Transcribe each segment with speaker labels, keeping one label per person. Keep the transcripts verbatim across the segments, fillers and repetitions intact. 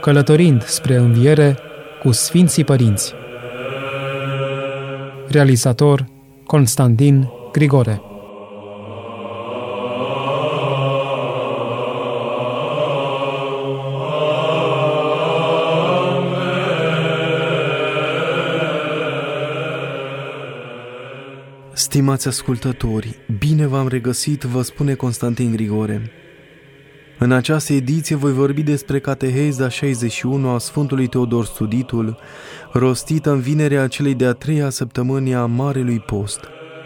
Speaker 1: călătorind spre înviere cu Sfinții Părinți. Realizator Constantin Grigore.
Speaker 2: Stimați ascultători, bine v-am regăsit, vă spune Constantin Grigore. În această ediție voi vorbi despre cateheza șaizeci și unu a Sfântului Teodor Studitul, rostită în vinerea celei de-a treia săptămâni a Marelui Post.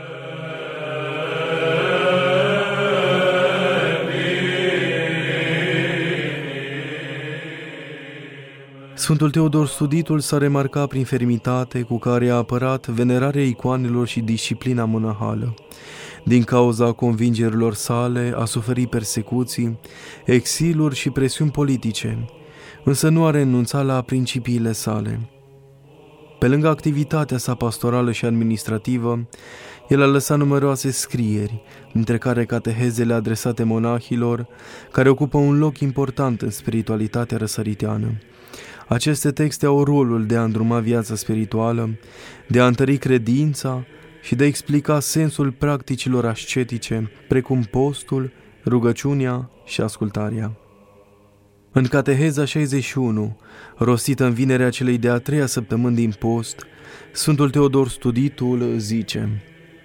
Speaker 2: Sfântul Teodor Studitul s-a remarcat prin fermitate cu care a apărat venerarea icoanelor și disciplina monahală. Din cauza convingerilor sale a suferit persecuții, exiluri și presiuni politice, însă nu a renunțat la principiile sale. Pe lângă activitatea sa pastorală și administrativă, el a lăsat numeroase scrieri, dintre care catehezele adresate monahilor, care ocupă un loc important în spiritualitatea răsăriteană. Aceste texte au rolul de a îndruma viața spirituală, de a întări credința și de a explica sensul practicilor ascetice, precum postul, rugăciunea și ascultarea. În cateheza șaizeci și unu, rostită în vinerea celei de-a treia săptămâni din post, Sfântul Teodor Studitul zice: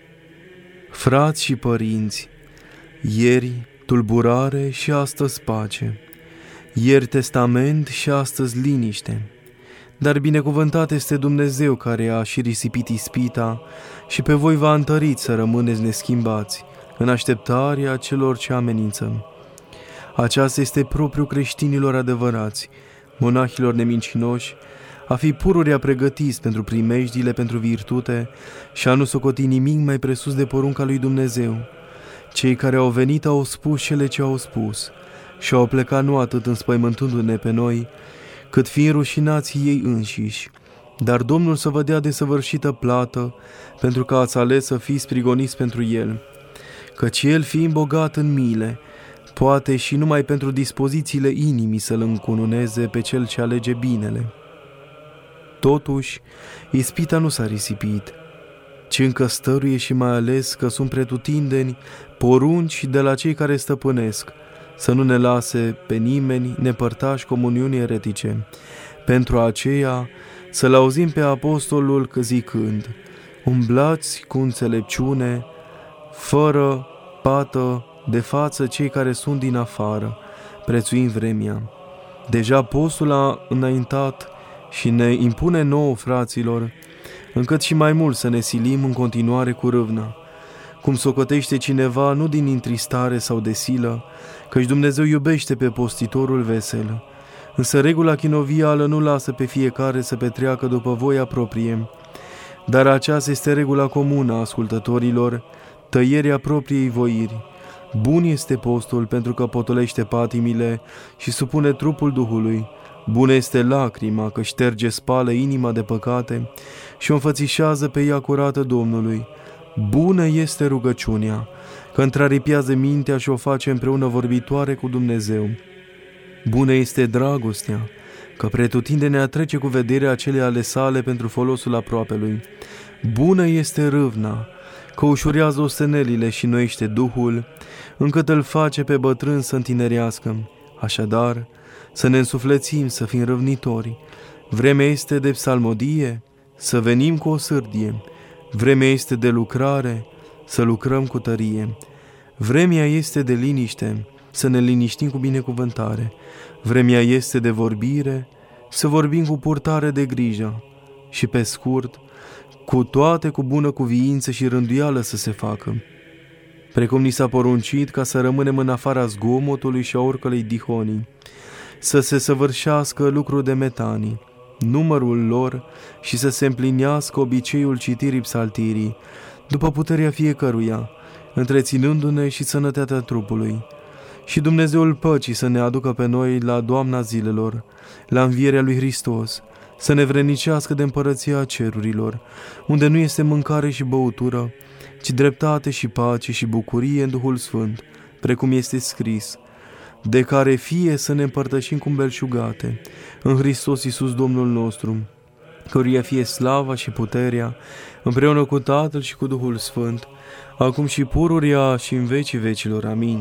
Speaker 2: Frați și părinți, ieri tulburare și astăzi pace, ieri testament și astăzi liniște. Dar binecuvântat este Dumnezeu care a și risipit ispita și pe voi v-a întărit să rămâneți neschimbați în așteptarea celor ce amenință. Aceasta este propriu creștinilor adevărați, monahilor nemincinoși, a fi pururea pregătiți pentru primejdile pentru virtute și a nu socoti nimic mai presus de porunca lui Dumnezeu. Cei care au venit au spus cele ce au spus și au plecat nu atât înspăimântându-ne pe noi, cât fiind rușinați ei înșiși. Dar Domnul să vă dea desăvârșită plată, pentru că ați ales să fiți prigoniți pentru El. Căci El, fiind bogat în mile, poate și numai pentru dispozițiile inimii să-L încununeze pe Cel ce alege binele. Totuși, ispita nu s-a risipit, ci încă stăruie și mai ales că sunt pretutindeni porunci de la cei care stăpânesc, să nu ne lase pe nimeni nepărtași comuniunii eretice. Pentru aceea să-L auzim pe apostolul zicând: umblați cu înțelepciune, fără pată de față cei care sunt din afară, prețuind vremea. Deja postul a înaintat și ne impune nouă, fraților, încât și mai mult să ne silim în continuare cu râvna. Cum socotește cineva, nu din intristare sau de silă, căci Dumnezeu iubește pe postitorul vesel. Însă regula chinovială nu lasă pe fiecare să petreacă după voia proprie, dar aceasta este regula comună a ascultătorilor, tăierea propriei voiri. Bun este postul pentru că potolește patimile și supune trupul Duhului. Bună este lacrima că șterge, spală inima de păcate și o înfățișează pe ea curată Domnului. Bună este rugăciunea, că întraripiază mintea și o face împreună vorbitoare cu Dumnezeu. Bună este dragostea, că pretutindene trece cu vederea cele ale sale pentru folosul aproapelui. Bună este râvna, că ușurează ostenelile și noiește Duhul, încât îl face pe bătrân să întinerească. Așadar, să ne însuflețim, să fim râvnitori. Vremea este de psalmodie, să venim cu o sârdie. Vremea este de lucrare, să lucrăm cu tărie. Vremea este de liniște, să ne liniștim cu binecuvântare. Vremea este de vorbire, să vorbim cu purtare de grijă. Și pe scurt, cu toate cu bună cuviință și rânduială să se facă. Precum ni s-a poruncit ca să rămânem în afara zgomotului și a oricălei dihonii, să se săvârșească lucruri de metanii, numărul lor și să se împlinească obiceiul citirii psaltirii, după puterea fiecăruia, întreținându-ne și sănătatea trupului. Și Dumnezeul păcii să ne aducă pe noi la Doamna zilelor, la învierea lui Hristos, să ne vrenicească de împărăția cerurilor, unde nu este mâncare și băutură, ci dreptate și pace și bucurie în Duhul Sfânt, precum este scris: de care fie să ne împărtășim cu belșugate în Hristos Iisus Domnul nostru, căruia fie slava și puterea, împreună cu Tatăl și cu Duhul Sfânt, acum și pururia și în vecii vecilor. Amin.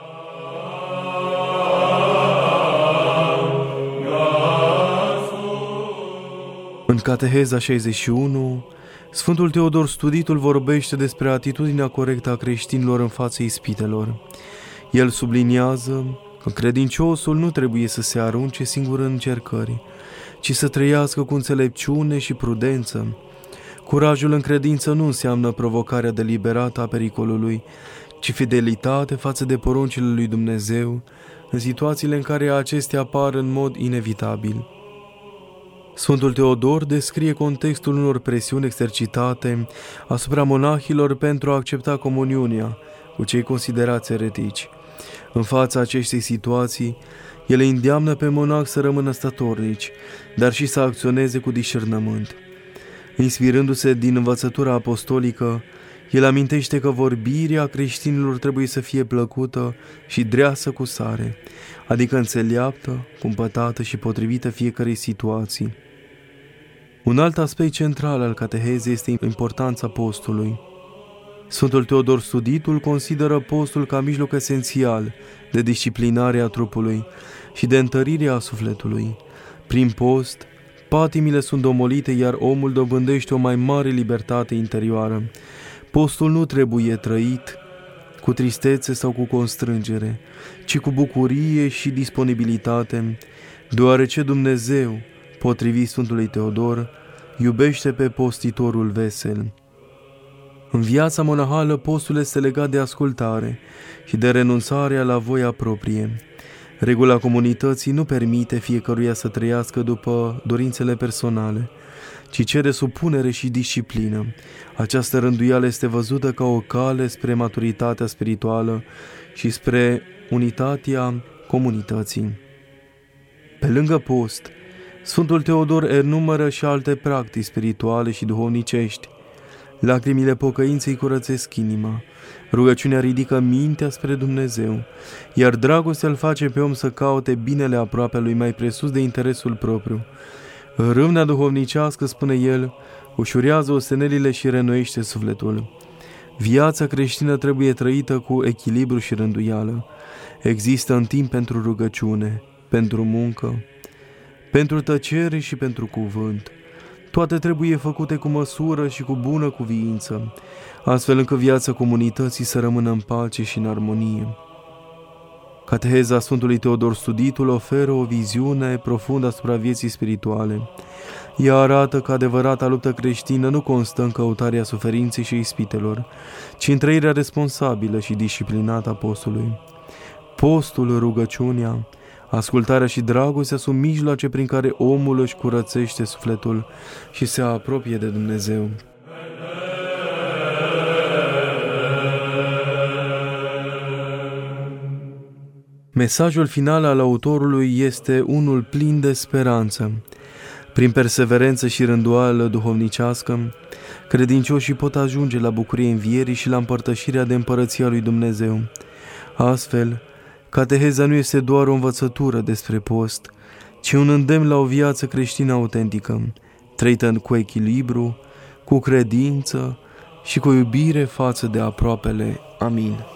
Speaker 2: În Cateheza șaizeci și unu, Sfântul Teodor Studitul vorbește despre atitudinea corectă a creștinilor în fața ispitelor. El subliniază că credinciosul nu trebuie să se arunce singur în încercări, ci să trăiască cu înțelepciune și prudență. Curajul în credință nu înseamnă provocarea deliberată a pericolului, ci fidelitate față de poruncile lui Dumnezeu în situațiile în care acestea apar în mod inevitabil. Sfântul Teodor descrie contextul unor presiuni exercitate asupra monahilor pentru a accepta comuniunea cu cei considerați eretici. În fața acestei situații, el îi îndeamnă pe monah să rămână statornici, dar și să acționeze cu discernământ. Inspirându-se din învățătura apostolică, el amintește că vorbirea creștinilor trebuie să fie plăcută și dreasă cu sare, adică înțeleaptă, cumpătată și potrivită fiecărei situații. Un alt aspect central al catehezei este importanța postului. Sfântul Teodor Studitul consideră postul ca mijloc esențial de disciplinare a trupului și de întărire a sufletului. Prin post, patimile sunt domolite, iar omul dobândește o mai mare libertate interioară. Postul nu trebuie trăit cu tristețe sau cu constrângere, ci cu bucurie și disponibilitate, deoarece Dumnezeu, potrivit Sfântului Teodor, iubește pe postitorul vesel. În viața monahală, postul este legat de ascultare și de renunțarea la voia proprie. Regula comunității nu permite fiecăruia să trăiască după dorințele personale, ci cere supunere și disciplină. Această rânduială este văzută ca o cale spre maturitatea spirituală și spre unitatea comunității. Pe lângă post, Sfântul Teodor enumără și alte practici spirituale și duhovnicești. Lacrimile pocăinței curățesc inima, rugăciunea ridică mintea spre Dumnezeu, iar dragostea îl face pe om să caute binele aproapelui mai presus de interesul propriu. Râvnea duhovnicească, spune el, ușurează ostenelile și reînnoiește sufletul. Viața creștină trebuie trăită cu echilibru și rânduială. Există în timp pentru rugăciune, pentru muncă, pentru tăcere și pentru cuvânt. Toate trebuie făcute cu măsură și cu bună cuviință, astfel încât viața comunității să rămână în pace și în armonie. Cateheza Sfântului Teodor Studitul oferă o viziune profundă asupra vieții spirituale. Ea arată că adevărata luptă creștină nu constă în căutarea suferinței și ispitelor, ci în trăirea responsabilă și disciplinată a postului. Postul, rugăciunea, ascultarea și dragostea sunt mijloace prin care omul își curățește sufletul și se apropie de Dumnezeu. Mesajul final al autorului este unul plin de speranță. Prin perseverență și rânduială duhovnicească, credincioșii pot ajunge la bucuria învierii și la împărtășirea de împărăția lui Dumnezeu. Astfel, cateheza nu este doar o învățătură despre post, ci un îndemn la o viață creștină autentică, trăită cu echilibru, cu credință și cu iubire față de aproapele. Amin.